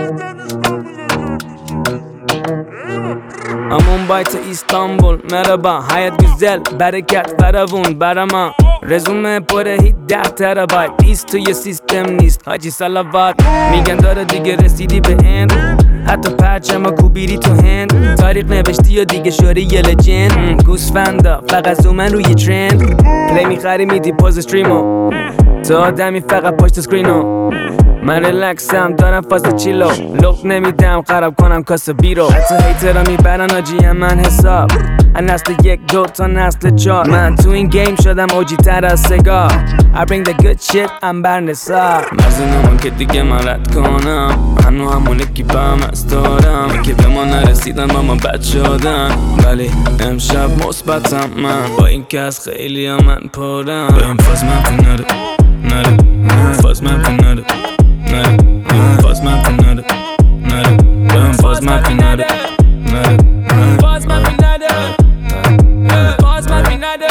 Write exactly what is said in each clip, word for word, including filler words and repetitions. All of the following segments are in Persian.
Mumbai to İstanbul merhaba hayat güzel bereket feravun برama رزومه پر هیت ده ترابایت بیست توی سیستم نیست حاجی صلوات میگن داره دیگه رسیدی به اند حتی پرچم کوبیری تو هند تاریخ نوشتی و دیگه شوری یه لجند گوسفندا فقط زومن روی ترند پلی میخری میدی پوز استریمو تو آدمی فقط پشت سکرینو من ریلکسم دارم فاز چیلو لوک نمیدم خراب کنم کاسه بیرو حتی هیترا میبرن آجی من حساب از نسل یک دو تا نسل چار من تو این گیم شدم اوجی تر از سگار I bring the good shit I'm بر نثار مرزی نمان که دیگه من رد کنم هنو همونه کی با هم از دارم که به ما نرسیدن با ما بد شدن ولی امشب مثبتم من با این که از خیلی ها من پرم بهم فاز منفی نده نده فاز منفی نده نده فاز منفی نده نده بهم فاز منفی نده نده فاز منفی نده فاز منفی نده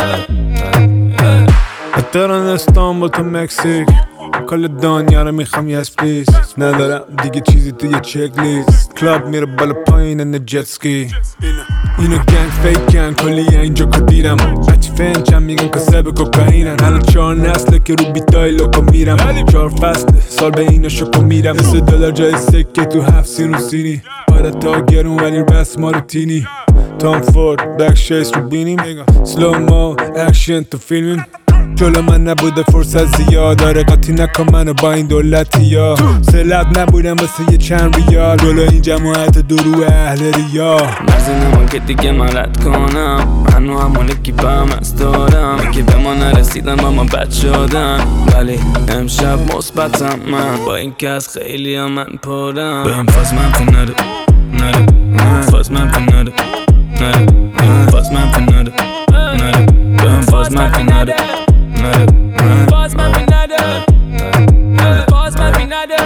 اتران استانبول تا مکزیک کل دنیا رو میخوام یس پلیز ندارم دیگه چیزی توی چک لیست کلاب میره بالا پایین نه جت سکی اینو گنگ فیکن کلی اینجا کدیرم بچه فنچم میگن کسب کوکائینن الان چهار نسله که رو بیتای لوکو میرم چهار فصله سال به اینا شکو میرم مثل دلار جای سکه تو هفت سین و سینی آره تا گرون ولی بس ما رو تینی تام فورد بک شیس رو بینیم سلو مو اکشن تو فیلمیم جلو من نبوده فرصت زیاد داره قطی نکن منو با این دولتی ها سلب نبودم واسه یه چند ریال جلو این جماعت درو اهل ریا مرزی نمان که دیگه من رد کنم هنو همونه کی با هم از دارم که به ما نرسیدن با ما بد شدن ولی امشب مثبتم من با این که از خیلی ها من پرم بهم فاز منفی نده نده فاز منفی نده نده فاز منفی نده نده بهم فاز منفی نده فاز منفی نده فاز منفی نده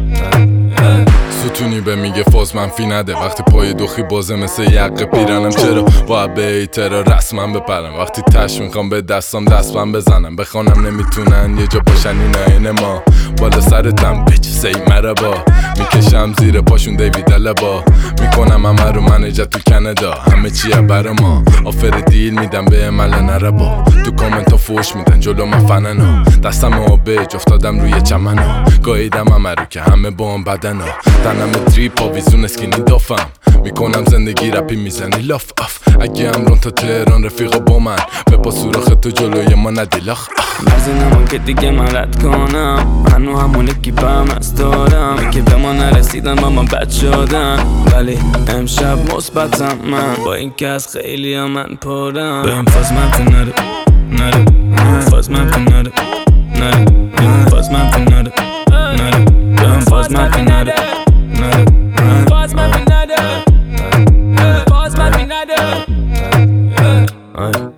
ستونی به میگه فاز منفی نده وقتی پای دوخی بازه مثل یقه پیرنم چرا باید به ایترا رسما بپرم وقتی تش میخوام به دستم دستم بزنم بخوانم نمیتونن یه جا باشن این عین ما بالا سرتم بچ سی مربا میکشم زیر پاشون دیوید لبا میکنم همه رو منجت تو کانادا همه چیه برا ما آفر دیل میدم به عمل نربا تو کامنت ها فوش میدن جلو من فننا دستم آبج افتادم روی چمنا گاییدم همه رو که همه با هم بدنا تنم دریپ آویزون اسکینی دافم میکنم زندگی رپی میزنی لاف اف اگه امرون تا تهران رفیقا با من به با سوراخ تو جلوی ما ندیلاخ مرزی نمان که دیگه من رد کنم هنو همونه کی با هم از دارم که به ما نرسیدن با ما بد شدن ولی امشب مثبتم من با این که از خیلی ها من پرم بهم فاز منفی نده نده فاز منفی نده نده فاز منفی نده نده بهم فاز منفی نده نده فاز منفی نده فاز منفی نده